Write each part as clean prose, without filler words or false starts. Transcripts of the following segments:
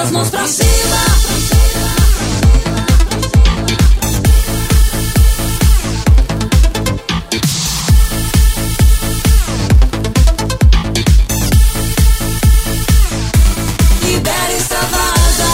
as mãos pra cima. Libera, extravasa.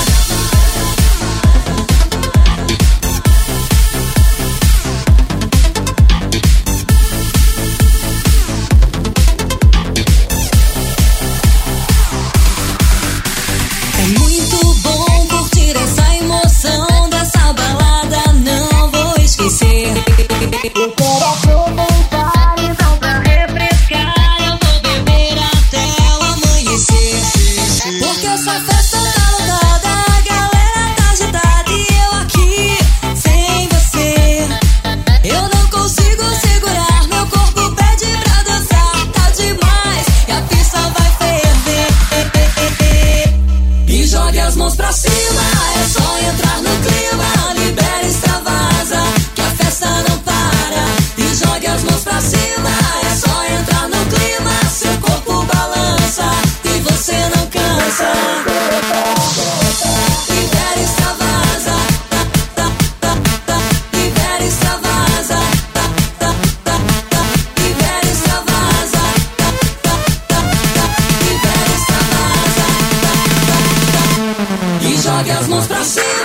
É muito bom curtir essa emoção dessa balada, não vou esquecer. Eu quero aproveitar, então pra refrescar eu vou beber até o amanhecer. Porque essa festa tá lotada, a galera tá agitada e eu aqui sem você. Eu não consigo segurar, meu corpo pede pra dançar, tá demais e a pista vai ferver. E jogue as mãos pra cima, é só entrar no clima. Libera, extravasa, que a festa não para. E jogue as mãos pra cima, é só entrar no clima. Seu corpo balança e você não cansa. Libera, extravasa, libera, extravasa, libera, extravasa, libera, extravasa. E jogue as mãos pra cima.